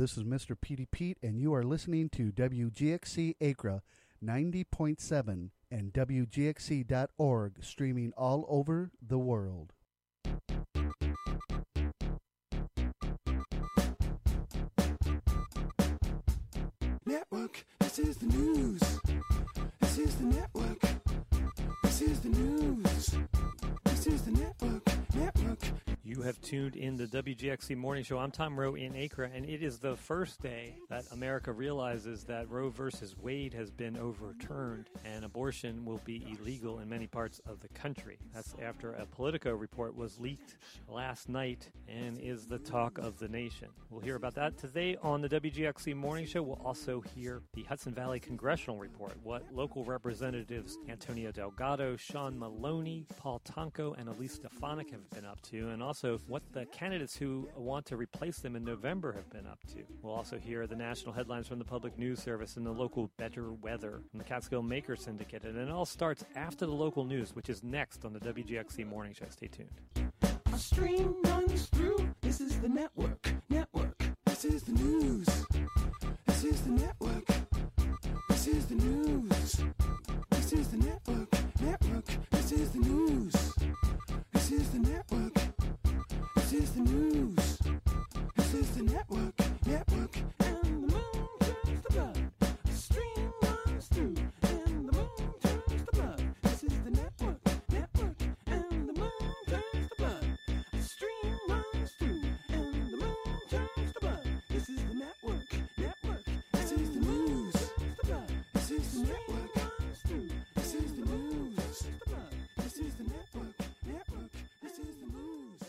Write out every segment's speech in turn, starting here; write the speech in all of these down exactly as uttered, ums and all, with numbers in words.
This is Mister Petey Pete, and you are listening to W G X C Acra ninety point seven and W G X C dot org, streaming all over the world. Network, this is the news. This is the network. This is the news. This is the network. Network. You have tuned in the W G X C Morning Show. I'm Tom Rowe in Acra, and it is the first day that America realizes that Roe versus Wade has been overturned and abortion will be illegal in many parts of the country. That's after a Politico report was leaked last night and is the talk of the nation. We'll hear about that today on the W G X C Morning Show. We'll also hear the Hudson Valley Congressional Report, what local representatives Antonio Delgado, Sean Maloney, Paul Tonko, and Elise Stefanik have been up to, and also what the candidates who want to replace them in November have been up to. We'll also hear the national headlines from the Public News Service and the local Better Weather from the Catskill Maker Syndicate. And it all starts after the local news, which is next on the W G X C Morning Show. Stay tuned. A stream runs through. This is the network. Network. This is the news. This is the network. This is the news. This is the network. Network. This is the news. This is the network. This is the news. This is the network. Network. And the moon turns to blood. A stream runs through. And the moon turns to blood. This is the network. Network. And the moon turns to blood. A stream runs through. And the moon turns to blood. This is the network. Network. This is the news. This is the network. This is the news. This is the network. Network. This is the news.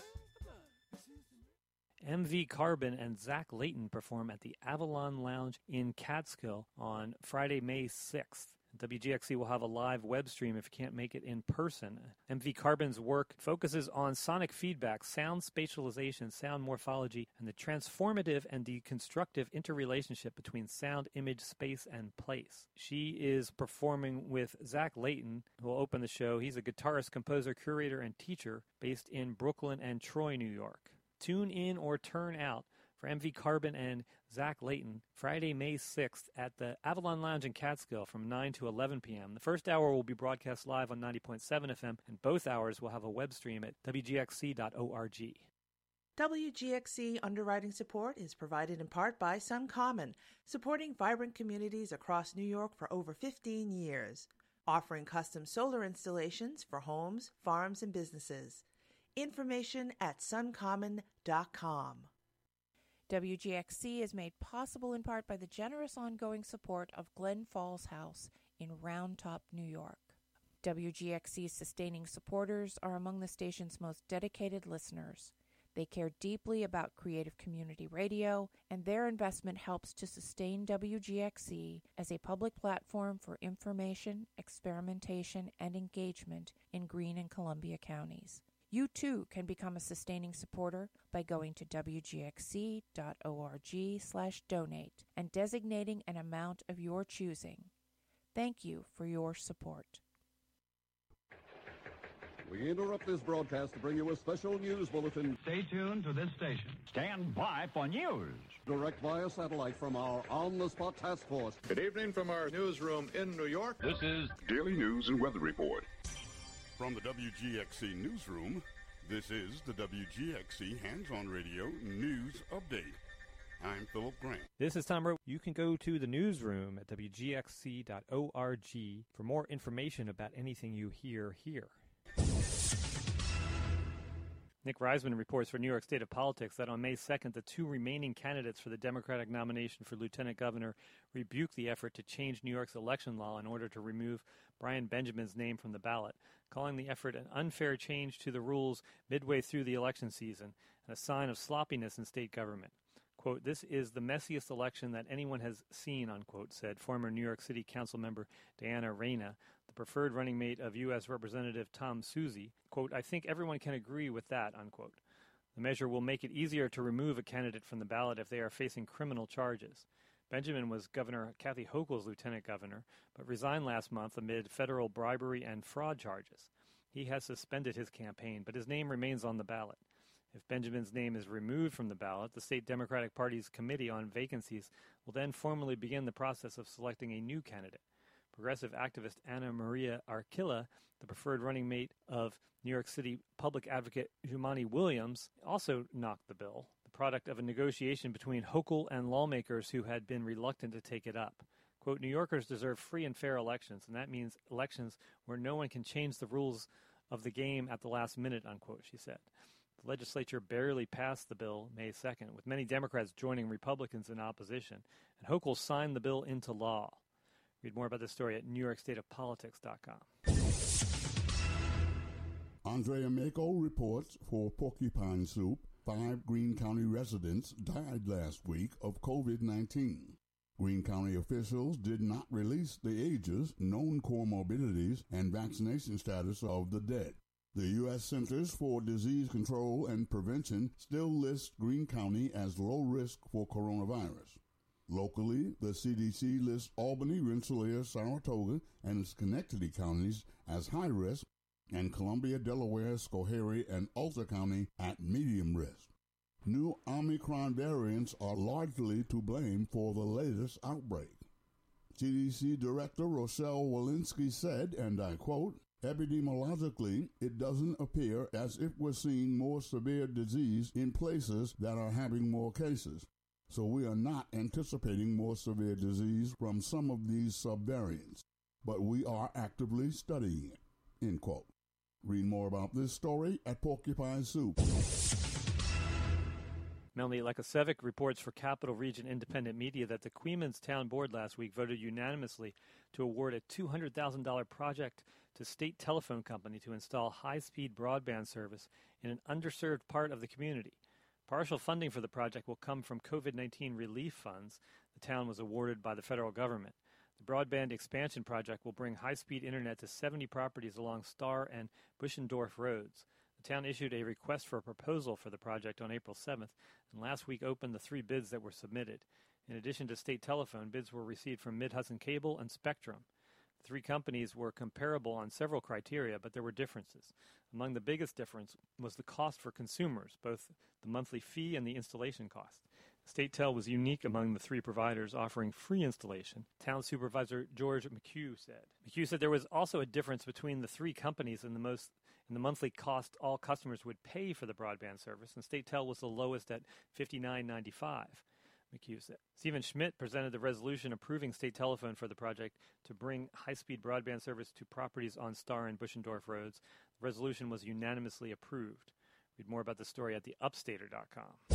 M V Carbon and Zach Layton perform at the Avalon Lounge in Catskill on Friday, May sixth. W G X C will have a live web stream if you can't make it in person. M V Carbon's work focuses on sonic feedback, sound spatialization, sound morphology, and the transformative and deconstructive interrelationship between sound, image, space, and place. She is performing with Zach Layton, who will open the show. He's a guitarist, composer, curator, and teacher based in Brooklyn and Troy, New York. Tune in or turn out for M V Carbon and Zach Layton, Friday, May sixth at the Avalon Lounge in Catskill from nine to eleven p.m. The first hour will be broadcast live on ninety point seven F M, and both hours will have a web stream at W G X C dot org. W G X C underwriting support is provided in part by SunCommon, supporting vibrant communities across New York for over fifteen years, offering custom solar installations for homes, farms, and businesses. Information at sun common dot com. W G X C is made possible in part by the generous ongoing support of Glen Falls House in Round Top, New York. W G X C's sustaining supporters are among the station's most dedicated listeners. They care deeply about creative community radio, and their investment helps to sustain W G X C as a public platform for information, experimentation, and engagement in Greene and Columbia counties. You too can become a sustaining supporter by going to W G X C dot org slash donate and designating an amount of your choosing. Thank you for your support. We interrupt this broadcast to bring you a special news bulletin. Stay tuned to this station. Stand by for news. Direct via satellite from our on-the-spot task force. Good evening from our newsroom in New York. This is Daily News and Weather Report. From the W G X C Newsroom, this is the W G X C Hands-On Radio News Update. I'm Philip Grant. This is Tom Rowe. You can go to the newsroom at W G X C dot org for more information about anything you hear here. Nick Reisman reports for New York State of Politics that on May second, the two remaining candidates for the Democratic nomination for lieutenant governor rebuked the effort to change New York's election law in order to remove Brian Benjamin's name from the ballot, calling the effort an unfair change to the rules midway through the election season and a sign of sloppiness in state government. Quote, "This is the messiest election that anyone has seen," unquote, said former New York City Council member Diana Reyna, the preferred running mate of U S Representative Tom Suozzi. Quote, "I think everyone can agree with that," unquote. The measure will make it easier to remove a candidate from the ballot if they are facing criminal charges. Benjamin was Governor Kathy Hochul's lieutenant governor, but resigned last month amid federal bribery and fraud charges. He has suspended his campaign, but his name remains on the ballot. If Benjamin's name is removed from the ballot, the state Democratic Party's Committee on Vacancies will then formally begin the process of selecting a new candidate. Progressive activist Anna Maria Archila, the preferred running mate of New York City public advocate Jumaane Williams, also knocked the bill, the product of a negotiation between Hochul and lawmakers who had been reluctant to take it up. Quote, New Yorkers deserve free and fair elections, and that means elections where no one can change the rules of the game at the last minute, unquote, she said. The legislature barely passed the bill May second, with many Democrats joining Republicans in opposition, and Hochul signed the bill into law. Read more about this story at new york state of politics dot com. Andrea Mako reports for Porcupine Soup, five Greene County residents died last week of covid nineteen. Greene County officials did not release the ages, known comorbidities, and vaccination status of the dead. The U S Centers for Disease Control and Prevention still lists Greene County as low risk for coronavirus. Locally, the C D C lists Albany, Rensselaer, Saratoga, and Schenectady counties as high risk, and Columbia, Delaware, Schoharie, and Ulster County at medium risk. New Omicron variants are largely to blame for the latest outbreak. C D C Director Rochelle Walensky said, and I quote, epidemiologically, it doesn't appear as if we're seeing more severe disease in places that are having more cases. So we are not anticipating more severe disease from some of these subvariants, but we are actively studying it, end quote. Read more about this story at Porcupine Soup. Melanie Lekosevic reports for Capital Region Independent Media that the Queens Town Board last week voted unanimously to award a two hundred thousand dollars project to State Telephone Company to install high-speed broadband service in an underserved part of the community. Partial funding for the project will come from covid nineteen relief funds the town was awarded by the federal government. The broadband expansion project will bring high-speed internet to seventy properties along Star and Buschendorf roads. The town issued a request for a proposal for the project on April seventh, and last week opened the three bids that were submitted. In addition to State Telephone, bids were received from Mid-Hudson Cable and Spectrum. The three companies were comparable on several criteria, but there were differences. Among the biggest difference was the cost for consumers, both the monthly fee and the installation cost. StateTel was unique among the three providers, offering free installation, Town Supervisor George McHugh said. McHugh said there was also a difference between the three companies in the most in the monthly cost all customers would pay for the broadband service, and StateTel was the lowest at fifty-nine ninety-five. McHugh said. Stephen Schmidt presented the resolution approving State Telephone for the project to bring high-speed broadband service to properties on Star and Buschendorf roads. The resolution was unanimously approved. Read more about the story at the upstater dot com.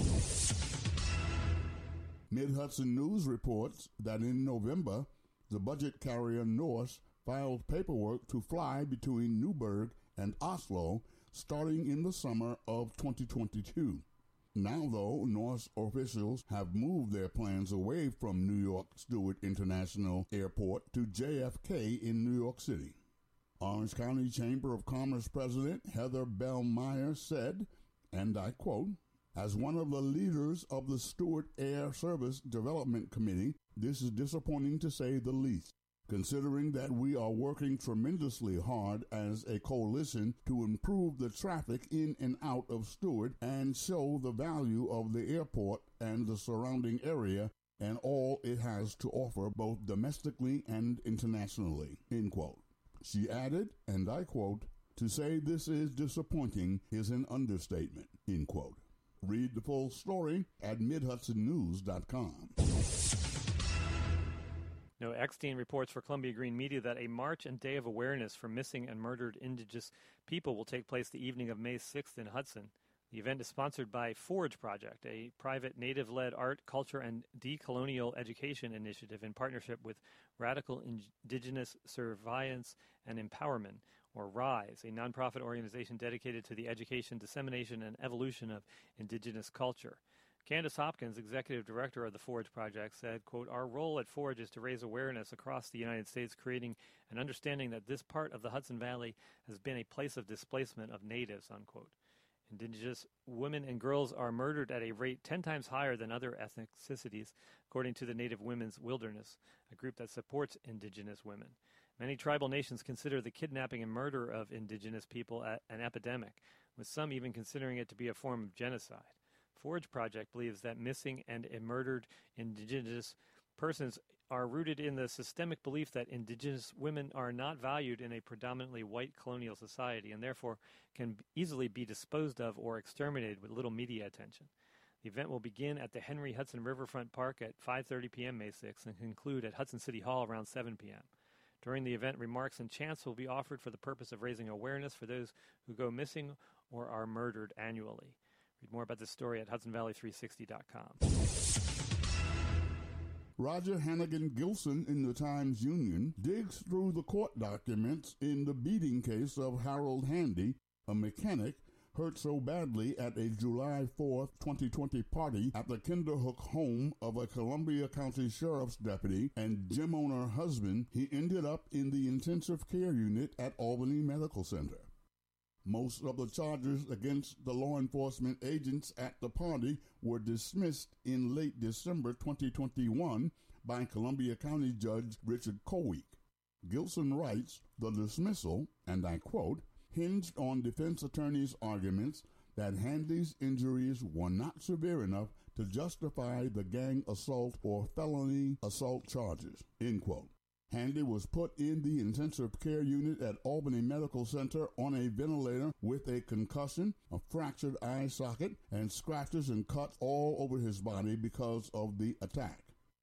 Mid-Hudson News reports that in November, the budget carrier Norse filed paperwork to fly between Newburgh and Oslo starting in the summer of twenty twenty-two. Now, though, Norse officials have moved their plans away from New York Stewart International Airport to J F K in New York City. Orange County Chamber of Commerce President Heather Bell Meyer said, and I quote, as one of the leaders of the Stewart Air Service Development Committee, this is disappointing to say the least, considering that we are working tremendously hard as a coalition to improve the traffic in and out of Stewart and show the value of the airport and the surrounding area and all it has to offer both domestically and internationally, end quote. She added, and I quote, to say this is disappointing is an understatement, end quote. Read the full story at mid hudson news dot com. Noah Eckstein reports for Columbia Green Media that a march and day of awareness for missing and murdered Indigenous people will take place the evening of May sixth in Hudson. The event is sponsored by Forge Project, a private Native-led art, culture, and decolonial education initiative in partnership with Radical Indigenous Surveillance and Empowerment, or RISE, a nonprofit organization dedicated to the education, dissemination, and evolution of Indigenous culture. Candace Hopkins, executive director of the Forge Project, said, quote, our role at Forge is to raise awareness across the United States, creating an understanding that this part of the Hudson Valley has been a place of displacement of natives, unquote. Indigenous women and girls are murdered at a rate ten times higher than other ethnicities, according to the Native Women's Wilderness, a group that supports Indigenous women. Many tribal nations consider the kidnapping and murder of Indigenous people an epidemic. with some even considering it to be a form of genocide. Forge Project believes that missing and murdered indigenous persons are rooted in the systemic belief that indigenous women are not valued in a predominantly white colonial society and therefore can easily be disposed of or exterminated with little media attention. The event will begin at the Henry Hudson Riverfront Park at five thirty p.m. May sixth and conclude at Hudson City Hall around seven p.m. During the event, remarks and chants will be offered for the purpose of raising awareness for those who go missing or are murdered annually. Read more about this story at hudson valley three sixty dot com. Roger Hannigan Gilson in the Times-Union digs through the court documents in the beating case of Harold Handy, a mechanic hurt so badly at a July fourth, twenty twenty party at the Kinderhook home of a Columbia County Sheriff's deputy and gym owner husband, he ended up in the intensive care unit at Albany Medical Center. Most of the charges against the law enforcement agents at the party were dismissed in late December twenty twenty-one by Columbia County Judge Richard Koweek. Gilson writes, the dismissal, and I quote, hinged on defense attorneys' arguments that Handy's injuries were not severe enough to justify the gang assault or felony assault charges, end quote. Handy was put in the intensive care unit at Albany Medical Center on a ventilator with a concussion, a fractured eye socket, and scratches and cuts all over his body because of the attack.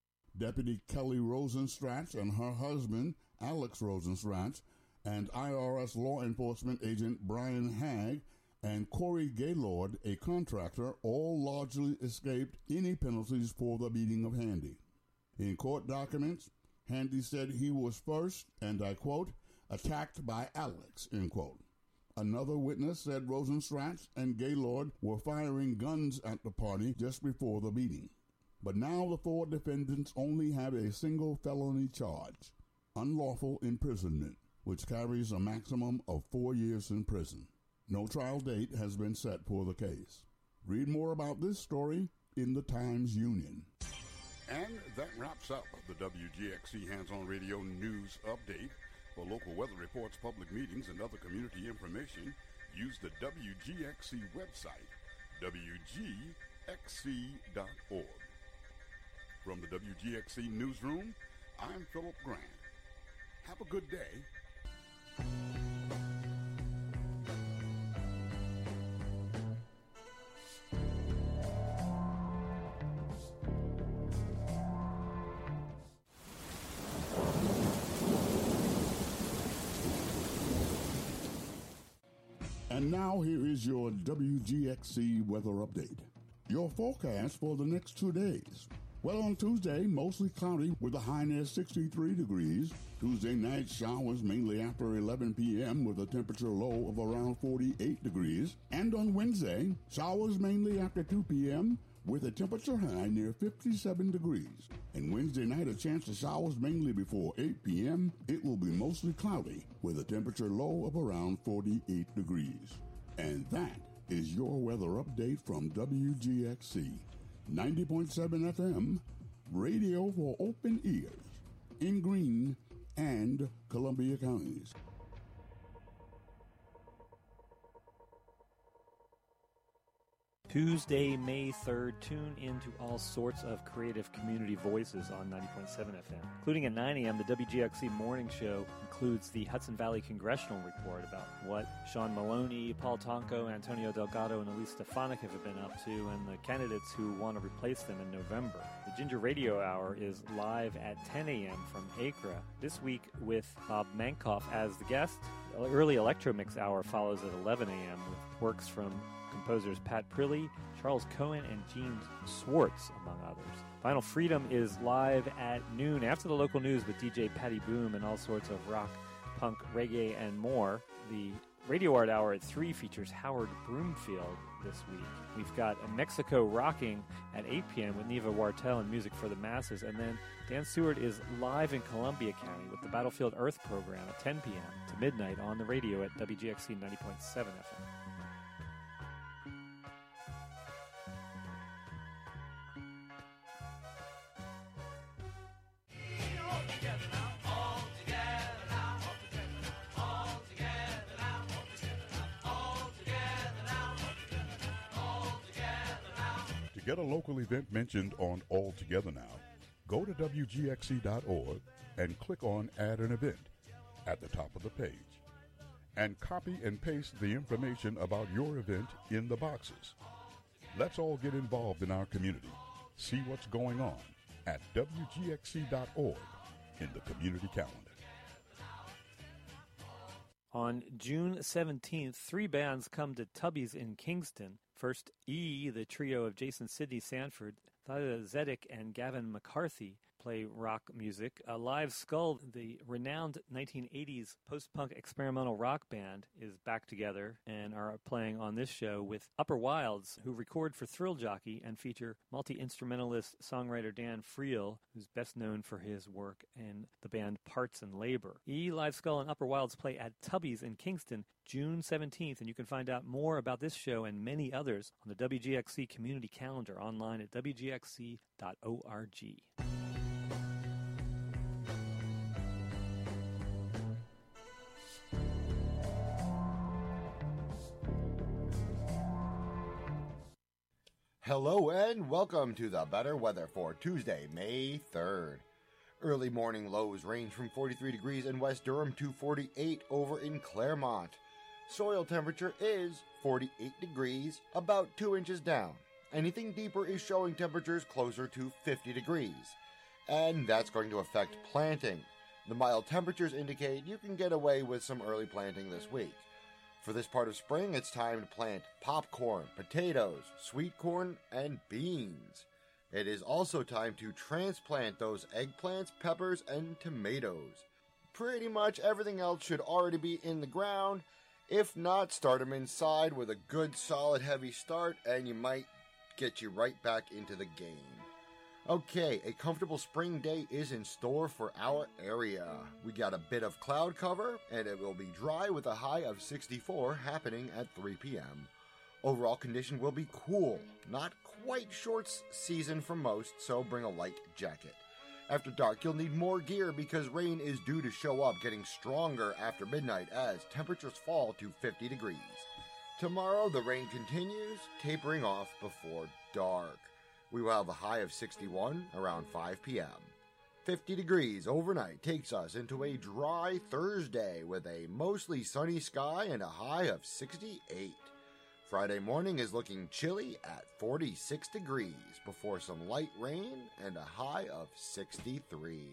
Deputy Kelly Rosenstratz and her husband, Alex Rosenstratz, and I R S law enforcement agent Brian Hagg and Corey Gaylord, a contractor, all largely escaped any penalties for the beating of Handy. In court documents, Handy said he was first, and I quote, attacked by Alex, end quote. Another witness said Rosenstratz and Gaylord were firing guns at the party just before the beating. But now the four defendants only have a single felony charge, unlawful imprisonment, which carries a maximum of four years in prison. No trial date has been set for the case. Read more about this story in the Times-Union. And that wraps up the W G X C Hands-On Radio News Update. For local weather reports, public meetings, and other community information, use the W G X C website, W G X C dot org. From the W G X C Newsroom, I'm Philip Grant. Have a good day. And now here is your W G X C weather update. Your forecast for the next two days. Well, on Tuesday, mostly cloudy with a high near sixty-three degrees. Tuesday night, showers mainly after eleven p.m. with a temperature low of around forty-eight degrees. And on Wednesday, showers mainly after two p.m. with a temperature high near fifty-seven degrees. And Wednesday night, a chance of showers mainly before eight p.m. It will be mostly cloudy with a temperature low of around forty-eight degrees. And that is your weather update from W G X C. ninety point seven F M, radio for open ears, in Greene and Columbia counties. Tuesday, May third, tune into all sorts of creative community voices on ninety point seven F M. Including at nine a.m., the W G X C Morning Show includes the Hudson Valley Congressional Report about what Sean Maloney, Paul Tonko, Antonio Delgado, and Elise Stefanik have been up to, and the candidates who want to replace them in November. The Ginger Radio Hour is live at ten a.m. from Acra, this week with Bob Mankoff as the guest. Early Electro Mix Hour follows at eleven a.m. with works from composers Pat Prilly, Charles Cohen, and Gene Swartz, among others. Final Freedom is live at noon after the local news with D J Patty Boom and all sorts of rock, punk, reggae, and more. The Radio Art Hour at three features Howard Broomfield this week. We've got a Mexico Rocking at eight p.m. with Neva Wartel and Music for the Masses. And then Dan Stewart is live in Columbia County with the Battlefield Earth program at ten p.m. to midnight on the radio at W G X C ninety point seven F M. To get a local event mentioned on All Together Now, go to W G X C dot org and click on Add an Event at the top of the page. And copy and paste the information about your event in the boxes. Let's all get involved in our community. See what's going on at W G X C dot org in the community calendar. On June seventeenth, three bands come to Tubby's in Kingston. First, E, the trio of Jason Sidney Sanford, Thalia Zedek, and Gavin McCarthy play rock music. A Live Skull, the renowned nineteen eighties post-punk experimental rock band, is back together and are playing on this show with Upper Wilds, who record for Thrill Jockey and feature multi-instrumentalist songwriter Dan Friel, who's best known for his work in the band Parts and Labor. E, Live Skull, and Upper Wilds play at Tubby's in Kingston June seventeenth, and you can find out more about this show and many others on the W G X C community calendar online at W G X C dot org. Hello and welcome to the better weather for Tuesday, May third. Early morning lows range from forty-three degrees in West Durham to forty-eight over in Claremont. Soil temperature is forty-eight degrees, about two inches down. Anything deeper is showing temperatures closer to fifty degrees. And that's going to affect planting. The mild temperatures indicate you can get away with some early planting this week. For this part of spring, it's time to plant popcorn, potatoes, sweet corn, and beans. It is also time to transplant those eggplants, peppers, and tomatoes. Pretty much everything else should already be in the ground. If not, start them inside with a good, solid, heavy start, and you might get you right back into the game. Okay, a comfortable spring day is in store for our area. We got a bit of cloud cover, and it will be dry with a high of sixty-four happening at three p.m. Overall condition will be cool, not quite shorts season for most, so bring a light jacket. After dark, you'll need more gear because rain is due to show up, getting stronger after midnight as temperatures fall to fifty degrees. Tomorrow, the rain continues, tapering off before dark. We will have a high of sixty-one around five p.m. fifty degrees overnight takes us into a dry Thursday with a mostly sunny sky and a high of sixty-eight. Friday morning is looking chilly at forty-six degrees before some light rain and a high of sixty-three.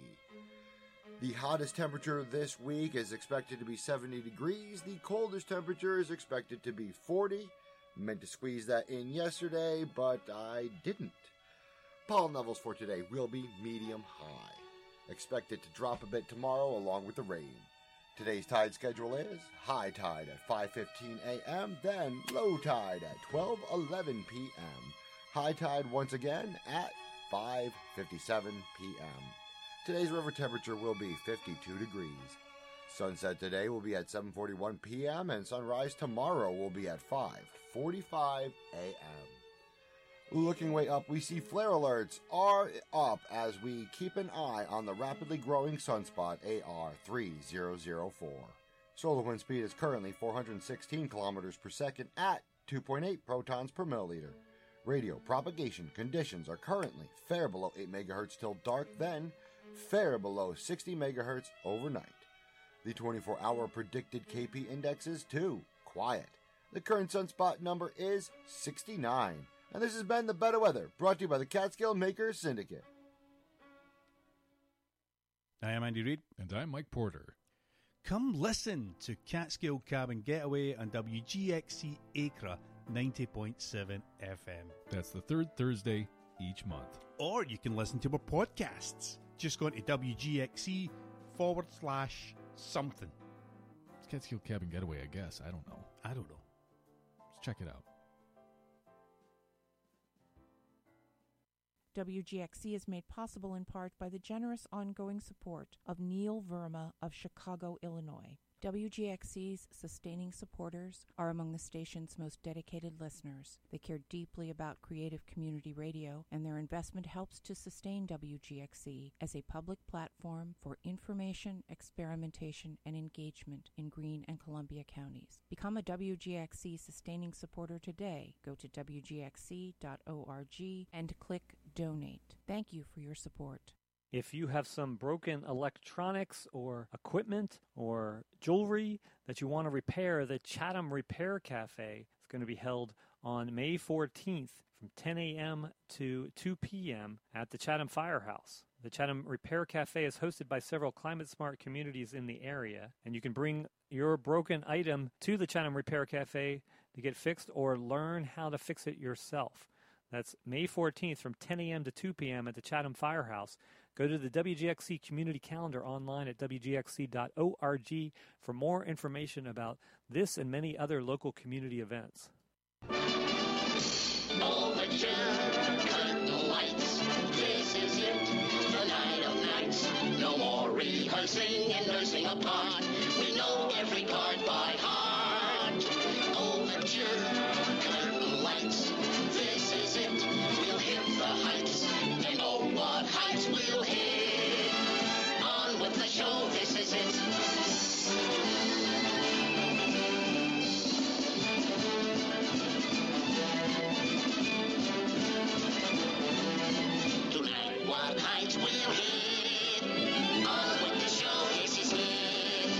The hottest temperature this week is expected to be seventy degrees. The coldest temperature is expected to be forty. Meant to squeeze that in yesterday, but I didn't. Pollen levels for today will be medium high. Expected to drop a bit tomorrow along with the rain. Today's tide schedule is high tide at five fifteen a.m., then low tide at twelve eleven p.m. High tide once again at five fifty-seven p.m. Today's river temperature will be fifty-two degrees. Sunset today will be at seven forty-one p.m. and sunrise tomorrow will be at five forty-five a.m. Looking way up, we see flare alerts are up as we keep an eye on the rapidly growing sunspot A R three thousand four. Solar wind speed is currently four hundred sixteen kilometers per second at two point eight protons per milliliter. Radio propagation conditions are currently fair below eight megahertz till dark, then fair below sixty megahertz overnight. The twenty-four hour predicted K P index is two, quiet. The current sunspot number is sixty-nine. And this has been The Better Weather, brought to you by the Catskill Makers Syndicate. I am Andy Reid. And I'm Mike Porter. Come listen to Catskill Cabin Getaway on W G X C Acra ninety point seven F M. That's the third Thursday each month. Or you can listen to our podcasts. Just go to W G X C forward slash something. It's Catskill Cabin Getaway, I guess. I don't know. I don't know. Let's check it out. W G X C is made possible in part by the generous ongoing support of Neil Verma of Chicago, Illinois. W G X C's sustaining supporters are among the station's most dedicated listeners. They care deeply about creative community radio, and their investment helps to sustain W G X C as a public platform for information, experimentation, and engagement in Greene and Columbia counties. Become a W G X C sustaining supporter today. Go to W G X C dot org and click Donate. Thank you for your support. If you have some broken electronics or equipment or jewelry that you want to repair, the Chatham Repair Cafe is going to be held on May fourteenth from ten a.m. to two p.m. at the Chatham Firehouse. The Chatham Repair Cafe is hosted by several climate-smart communities in the area, and you can bring your broken item to the Chatham Repair Cafe to get fixed or learn how to fix it yourself. That's May fourteenth from ten a.m. to two p.m. at the Chatham Firehouse. Go to the W G X C community calendar online at W G X C dot org for more information about this and many other local community events. Overture, curtain lights, this is it, the night of nights. No more rehearsing and nursing a part. We know every card by heart. Overture, curtain lights, this is it. We'll hit the heights, and oh, what heights we'll hit. On with the show, this is it. Tonight, what heights we'll hit. On with the show, this is it.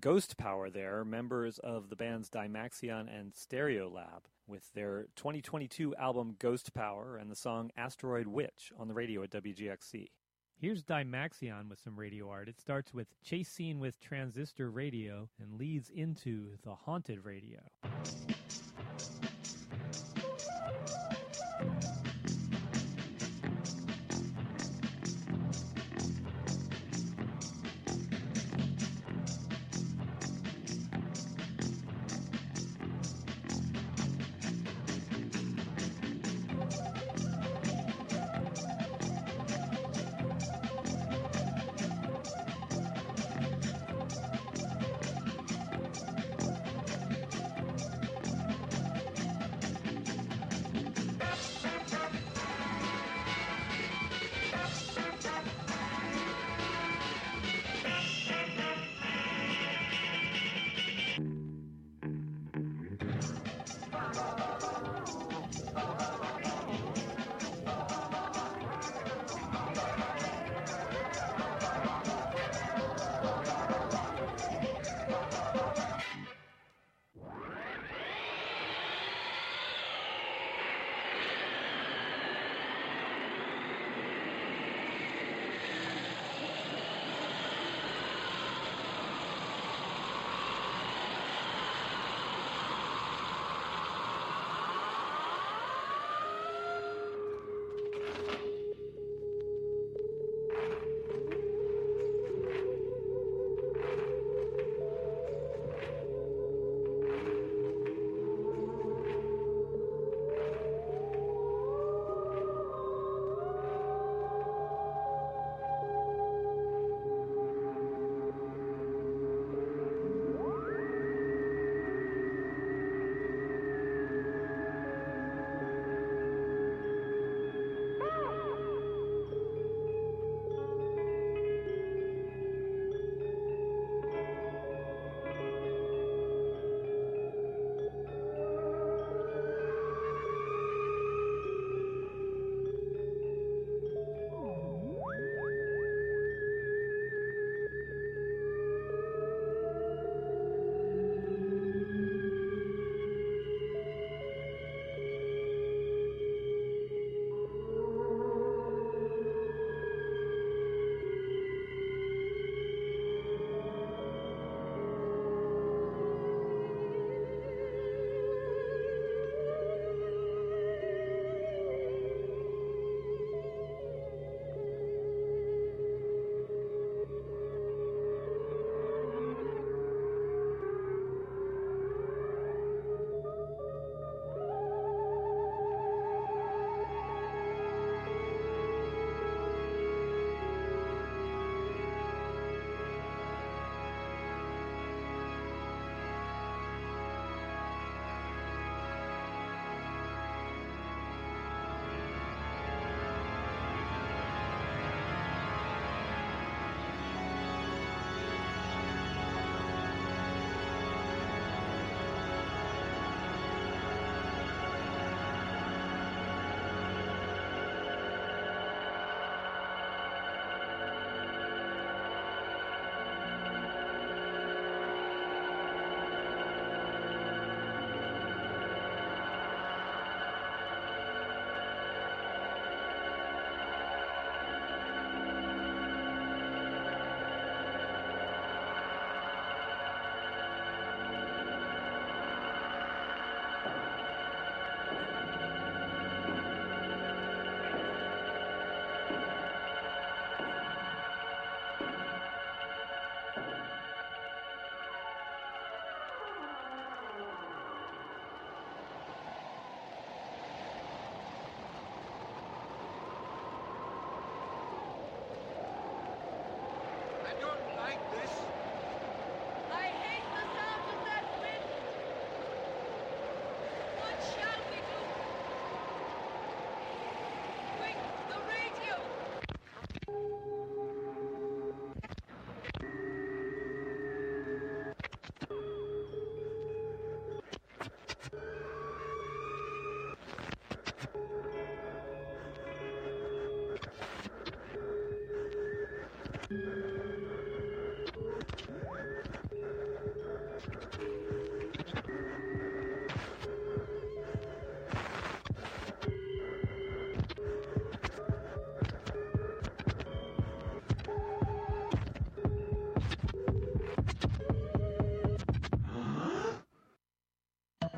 Ghost Power there, members of the bands Dymaxion and Stereolab, with their twenty twenty-two album Ghost Power and the song Asteroid Witch on the radio at W G X C. Here's Dymaxion with some radio art. It starts with Chase Scene with Transistor Radio and leads into The Haunted Radio.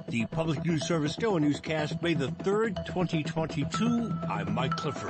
The Public News Service NOAA Newscast, May the third, twenty twenty-two. I'm Mike Clifford.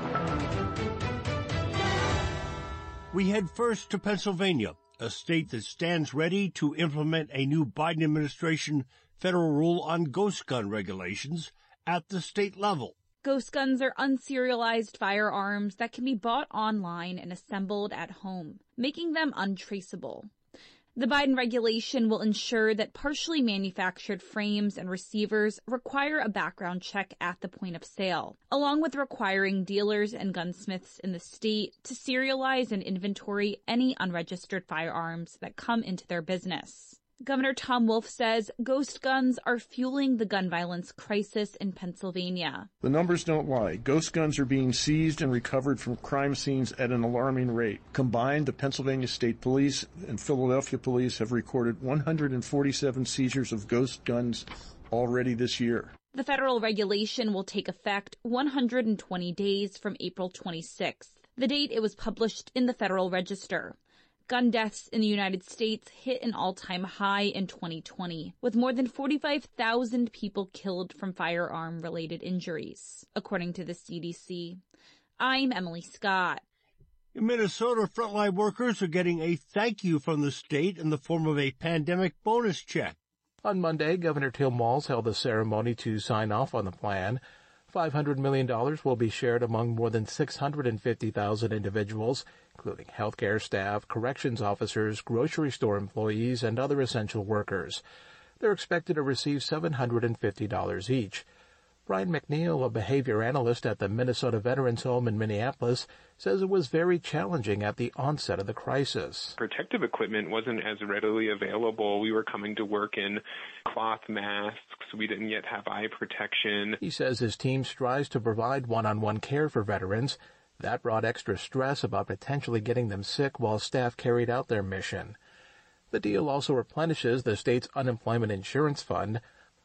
We head first to Pennsylvania, a state that stands ready to implement a new Biden administration federal rule on ghost gun regulations at the state level. Ghost guns are unserialized firearms that can be bought online and assembled at home, making them untraceable. The Biden regulation will ensure that partially manufactured frames and receivers require a background check at the point of sale, along with requiring dealers and gunsmiths in the state to serialize and inventory any unregistered firearms that come into their business. Governor Tom Wolf says ghost guns are fueling the gun violence crisis in Pennsylvania. The numbers don't lie. Ghost guns are being seized and recovered from crime scenes at an alarming rate. Combined, the Pennsylvania State Police and Philadelphia Police have recorded one hundred forty-seven seizures of ghost guns already this year. The federal regulation will take effect one hundred twenty days from April twenty-sixth, the date it was published in the Federal Register. Gun deaths in the United States hit an all-time high in twenty twenty, with more than forty-five thousand people killed from firearm-related injuries, according to the C D C. I'm Emily Scott. In Minnesota, frontline workers are getting a thank you from the state in the form of a pandemic bonus check. On Monday, Governor Tim Walz held a ceremony to sign off on the plan. five hundred million dollars will be shared among more than six hundred fifty thousand individuals, including healthcare staff, corrections officers, grocery store employees, and other essential workers. They're expected to receive seven hundred fifty dollars each. Brian McNeil, a behavior analyst at the Minnesota Veterans Home in Minneapolis, says it was very challenging at the onset of the crisis. Protective equipment wasn't as readily available. We were coming to work in cloth masks. We didn't yet have eye protection. He says his team strives to provide one-on-one care for veterans. That brought extra stress about potentially getting them sick while staff carried out their mission. The deal also replenishes the state's unemployment insurance fund.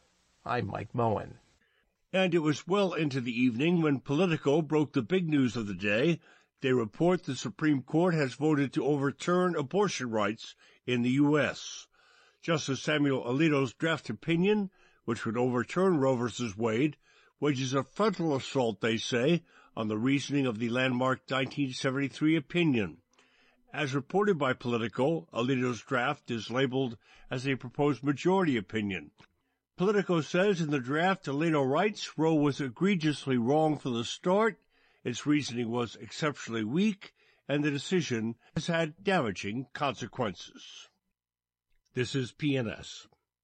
I'm Mike Moen. And it was well into the evening when Politico broke the big news of the day. They report the Supreme Court has voted to overturn abortion rights in the U S Justice Samuel Alito's draft opinion, which would overturn Roe v. Wade, wages a frontal assault, they say, on the reasoning of the landmark nineteen seventy-three opinion. As reported by Politico, Alito's draft is labeled as a proposed majority opinion. Politico says in the draft, Alito writes, Roe was egregiously wrong from the start, its reasoning was exceptionally weak, and the decision has had damaging consequences. This is P N S.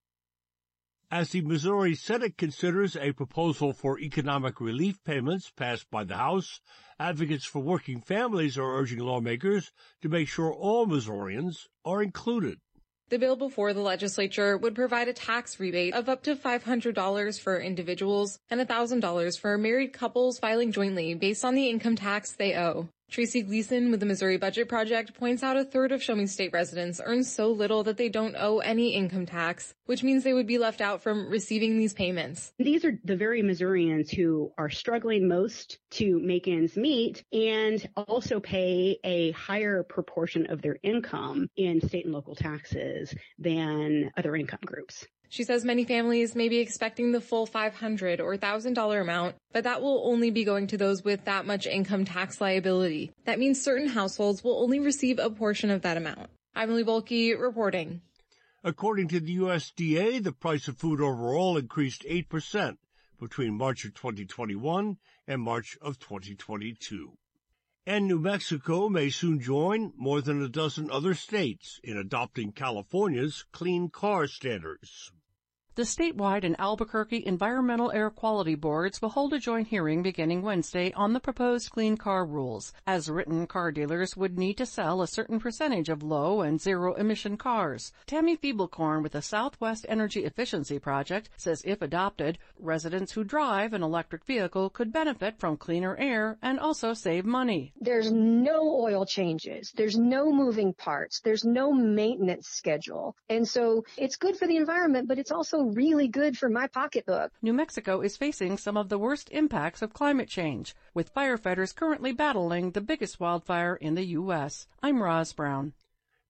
As the Missouri Senate considers a proposal for economic relief payments passed by the House, advocates for working families are urging lawmakers to make sure all Missourians are included. The bill before the legislature would provide a tax rebate of up to five hundred dollars for individuals and one thousand dollars for married couples filing jointly based on the income tax they owe. Tracy Gleason with the Missouri Budget Project points out a third of Show Me State residents earn so little that they don't owe any income tax, which means they would be left out from receiving these payments. These are the very Missourians who are struggling most to make ends meet and also pay a higher proportion of their income in state and local taxes than other income groups. She says many families may be expecting the full five hundred dollars or one thousand dollars amount, but that will only be going to those with that much income tax liability. That means certain households will only receive a portion of that amount. I'm Emily Volke reporting. According to the U S D A, the price of food overall increased eight percent between March of twenty twenty-one and March of twenty twenty-two. And New Mexico may soon join more than a dozen other states in adopting California's clean car standards. The statewide and Albuquerque Environmental Air Quality Boards will hold a joint hearing beginning Wednesday on the proposed clean car rules. As written, car dealers would need to sell a certain percentage of low and zero-emission cars. Tammy Feeblecorn with the Southwest Energy Efficiency Project says if adopted, residents who drive an electric vehicle could benefit from cleaner air and also save money. There's no oil changes. There's no moving parts. There's no maintenance schedule. And so it's good for the environment, but it's also really good for my pocketbook. New Mexico is facing some of the worst impacts of climate change, with firefighters currently battling the biggest wildfire in the U S I'm Roz Brown.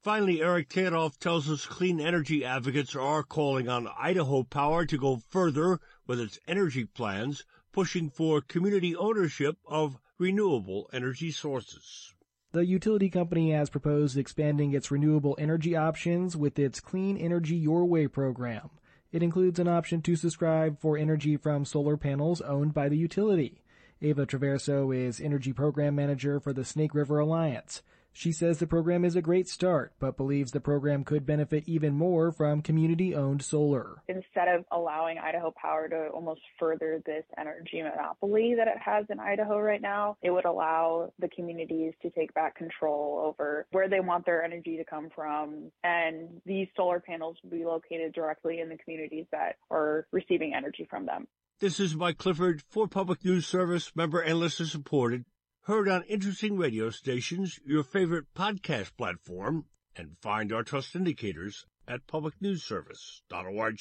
Finally, Eric Tadoff tells us clean energy advocates are calling on Idaho Power to go further with its energy plans, pushing for community ownership of renewable energy sources. The utility company has proposed expanding its renewable energy options with its Clean Energy Your Way program. It includes an option to subscribe for energy from solar panels owned by the utility. Ava Traverso is Energy Program Manager for the Snake River Alliance. She says the program is a great start, but believes the program could benefit even more from community-owned solar. Instead of allowing Idaho Power to almost further this energy monopoly that it has in Idaho right now, it would allow the communities to take back control over where they want their energy to come from, and these solar panels will be located directly in the communities that are receiving energy from them. This is Mike Clifford for Public News Service, member and listener supported. Heard on interesting radio stations, your favorite podcast platform, and find our trust indicators at public news service dot org.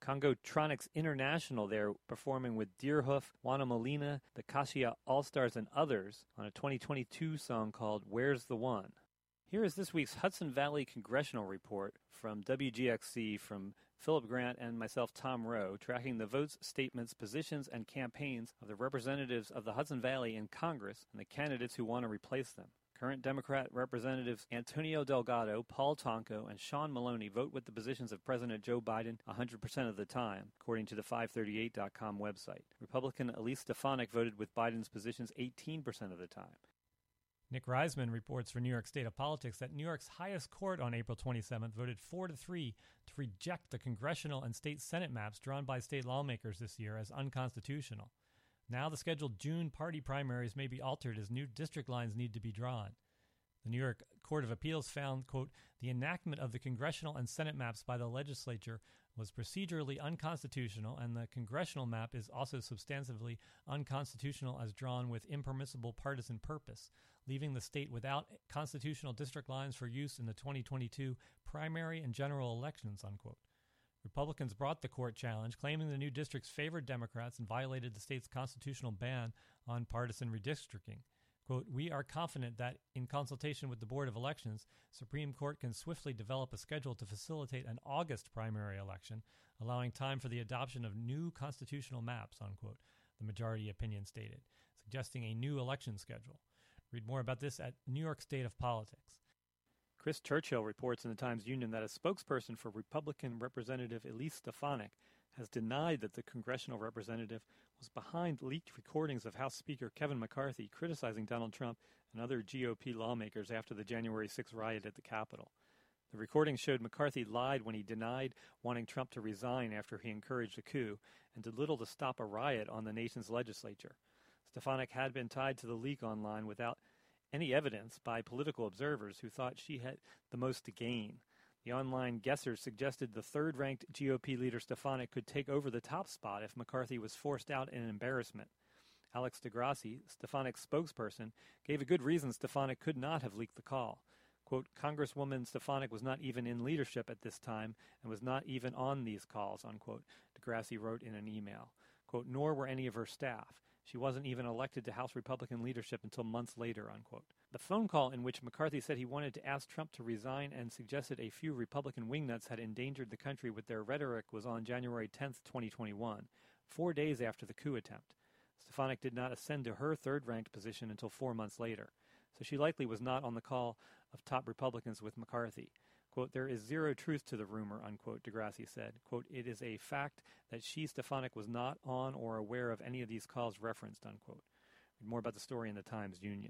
Congotronics International there performing with Deerhoof, Juana Molina, the Kashia All-Stars, and others on a twenty twenty-two song called Where's the One? Here is this week's Hudson Valley Congressional Report from W G X C from Philip Grant and myself, Tom Rowe, tracking the votes, statements, positions, and campaigns of the representatives of the Hudson Valley in Congress and the candidates who want to replace them. Current Democrat Representatives Antonio Delgado, Paul Tonko, and Sean Maloney vote with the positions of President Joe Biden one hundred percent of the time, according to the five thirty-eight dot com website. Republican Elise Stefanik voted with Biden's positions eighteen percent of the time. Nick Reisman reports for New York State of Politics that New York's highest court on April twenty-seventh voted four to three to reject the congressional and state Senate maps drawn by state lawmakers this year as unconstitutional. Now the scheduled June party primaries may be altered as new district lines need to be drawn. The New York Court of Appeals found, quote, the enactment of the congressional and Senate maps by the legislature was procedurally unconstitutional, and the congressional map is also substantively unconstitutional as drawn with impermissible partisan purpose, leaving the state without constitutional district lines for use in the twenty twenty-two primary and general elections, unquote. Republicans brought the court challenge, claiming the new districts favored Democrats and violated the state's constitutional ban on partisan redistricting. Quote, we are confident that, in consultation with the Board of Elections, Supreme Court can swiftly develop a schedule to facilitate an August primary election, allowing time for the adoption of new constitutional maps, unquote, the majority opinion stated, suggesting a new election schedule. Read more about this at New York State of Politics. Chris Churchill reports in the Times-Union that a spokesperson for Republican Representative Elise Stefanik has denied that the congressional representative was behind leaked recordings of House Speaker Kevin McCarthy criticizing Donald Trump and other G O P lawmakers after the January sixth riot at the Capitol. The recordings showed McCarthy lied when he denied wanting Trump to resign after he encouraged a coup and did little to stop a riot on the nation's legislature. Stefanik had been tied to the leak online without any evidence by political observers who thought she had the most to gain. The online guessers suggested the third-ranked G O P leader Stefanik could take over the top spot if McCarthy was forced out in embarrassment. Alex DeGrassi, Stefanik's spokesperson, gave a good reason Stefanik could not have leaked the call. Quote, Congresswoman Stefanik was not even in leadership at this time and was not even on these calls, unquote, DeGrassi wrote in an email. Quote, nor were any of her staff. She wasn't even elected to House Republican leadership until months later, unquote. The phone call in which McCarthy said he wanted to ask Trump to resign and suggested a few Republican wingnuts had endangered the country with their rhetoric was on January tenth, twenty twenty-one, four days after the coup attempt. Stefanik did not ascend to her third-ranked position until four months later, so she likely was not on the call of top Republicans with McCarthy. Quote, there is zero truth to the rumor, unquote, DeGrassi said. Quote, it is a fact that she, Stefanik, was not on or aware of any of these calls referenced, unquote. Read more about the story in the Times-Union.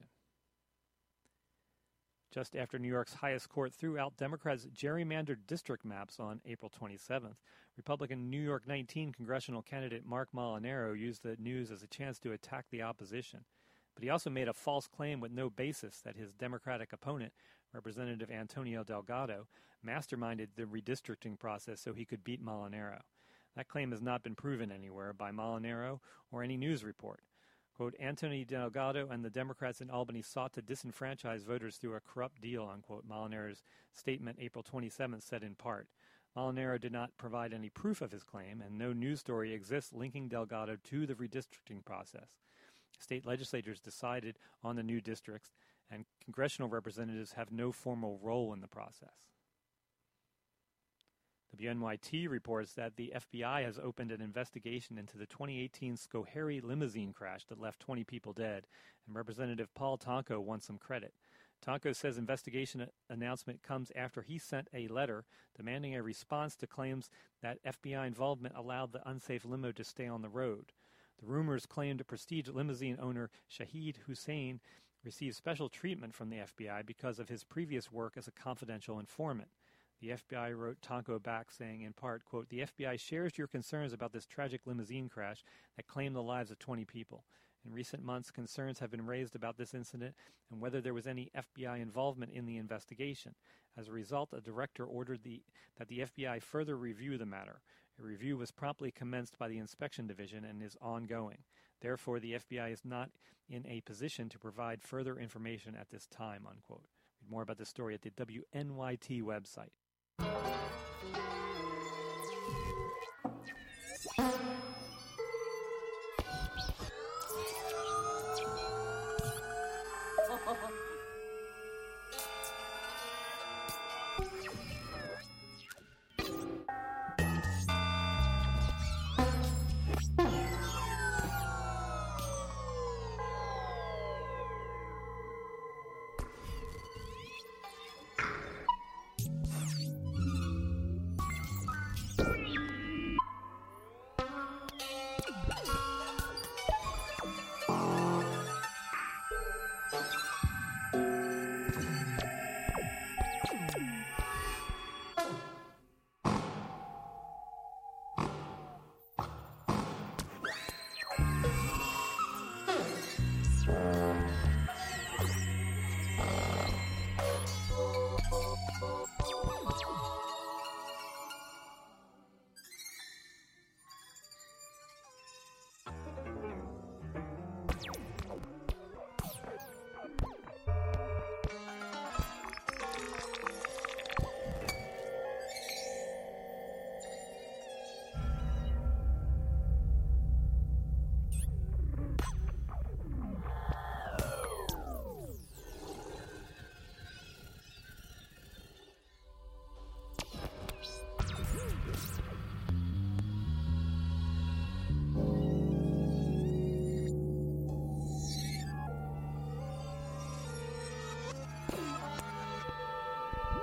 Just after New York's highest court threw out Democrats' gerrymandered district maps on April twenty-seventh, Republican New York nineteen congressional candidate Mark Molinaro used the news as a chance to attack the opposition. But he also made a false claim with no basis that his Democratic opponent, Representative Antonio Delgado, masterminded the redistricting process so he could beat Molinaro. That claim has not been proven anywhere by Molinaro or any news report. Quote, Anthony Delgado and the Democrats in Albany sought to disenfranchise voters through a corrupt deal, unquote, Molinaro's statement April twenty-seventh said in part. Molinaro did not provide any proof of his claim, and no news story exists linking Delgado to the redistricting process. State legislatures decided on the new districts, and congressional representatives have no formal role in the process. W N Y T reports that the F B I has opened an investigation into the twenty eighteen Schoharie limousine crash that left twenty people dead, and Representative Paul Tonko wants some credit. Tonko says investigation announcement comes after he sent a letter demanding a response to claims that F B I involvement allowed the unsafe limo to stay on the road. The rumors claimed prestige limousine owner Shahid Hussein received special treatment from the F B I because of his previous work as a confidential informant. The F B I wrote Tonko back saying in part, quote, the F B I shares your concerns about this tragic limousine crash that claimed the lives of twenty people. In recent months, concerns have been raised about this incident and whether there was any F B I involvement in the investigation. As a result, a director ordered the, that the F B I further review the matter. A review was promptly commenced by the Inspection Division and is ongoing. Therefore, the F B I is not in a position to provide further information at this time, unquote. Read more about this story at the W N Y T website.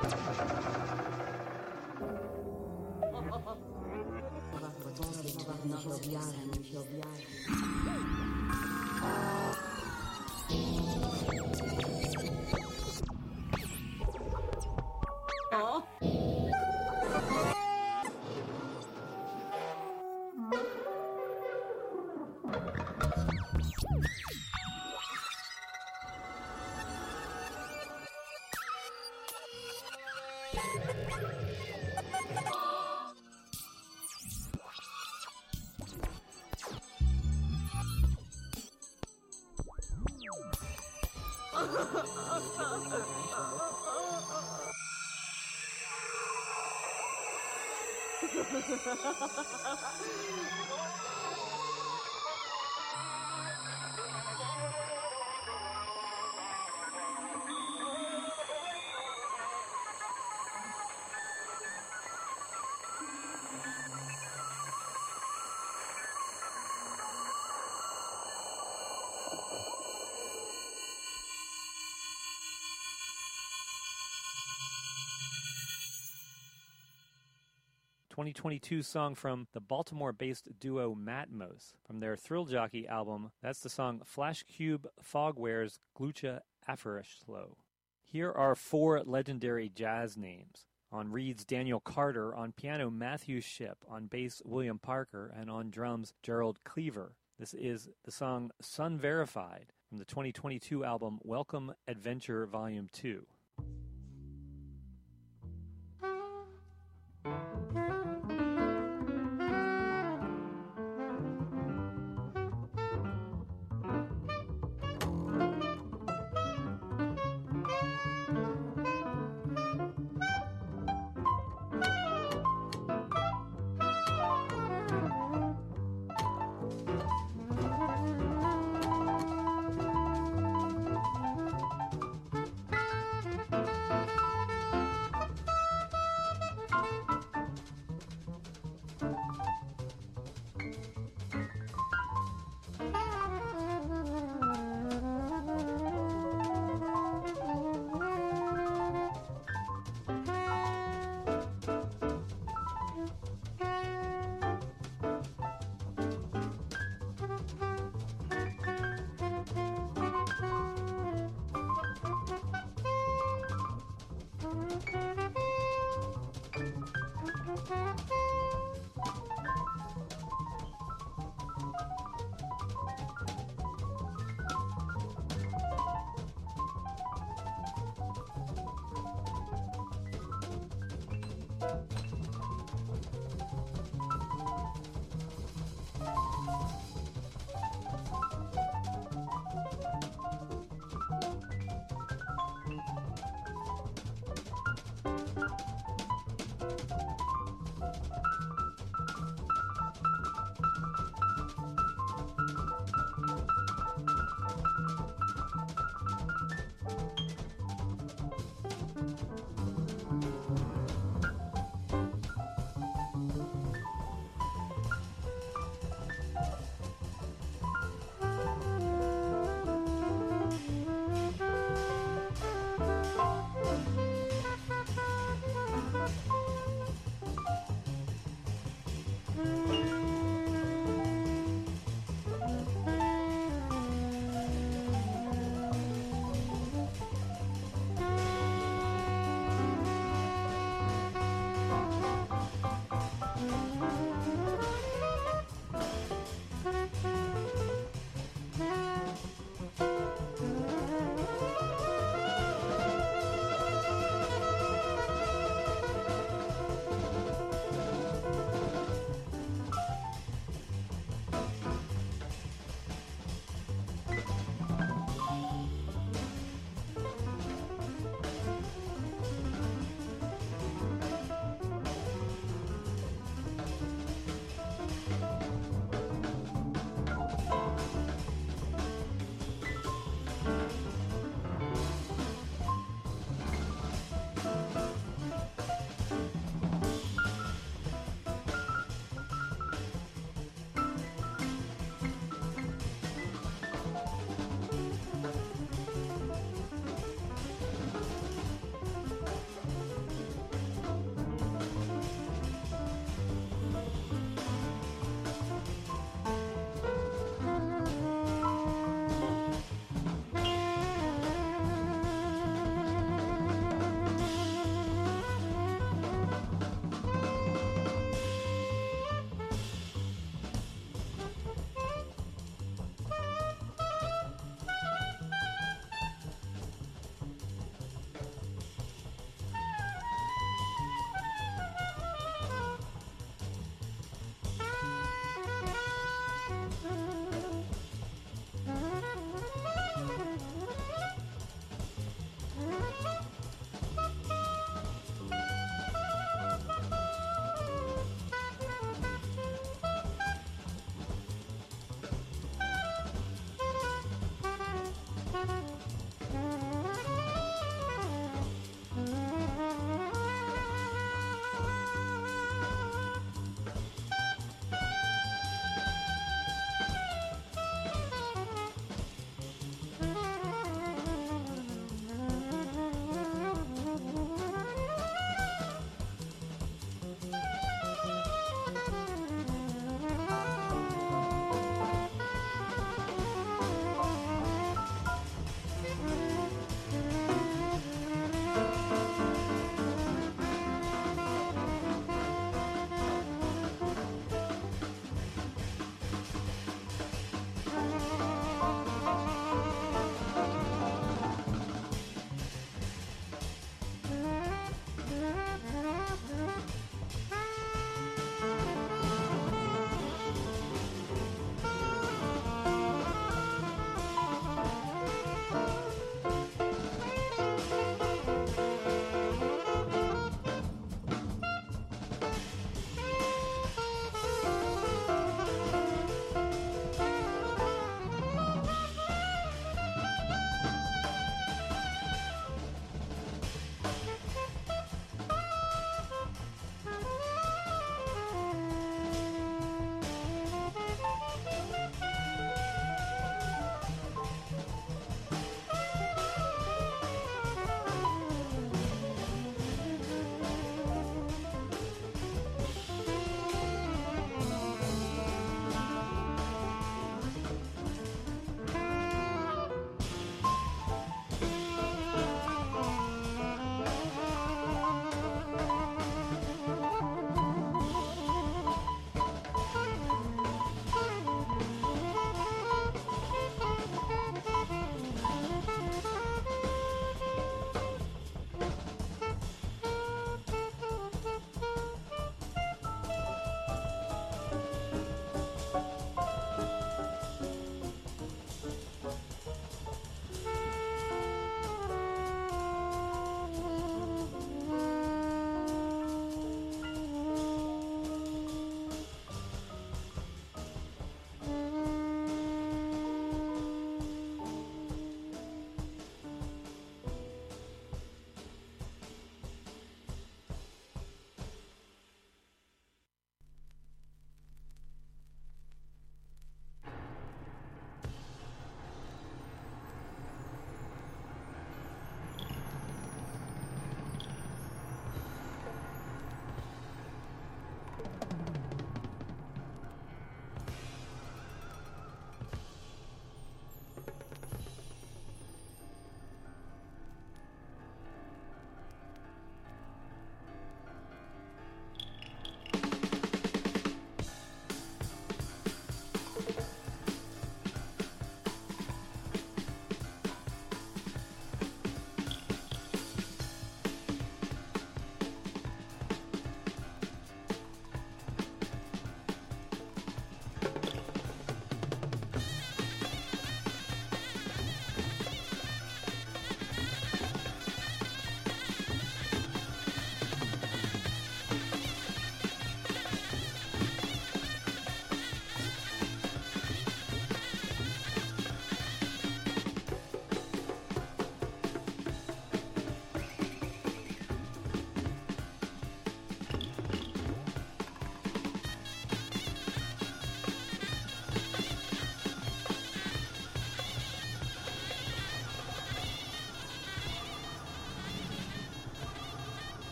twenty twenty-two song from the Baltimore-based duo Matmos from their Thrill Jockey album. That's the song Flash Cube Fogware's Glucha Aferishlo. Here are four legendary jazz names. On reeds, Daniel Carter. On piano, Matthew Shipp. On bass, William Parker. And on drums, Gerald Cleaver. This is the song Sun Verified from the twenty twenty-two album Welcome Adventure Volume two.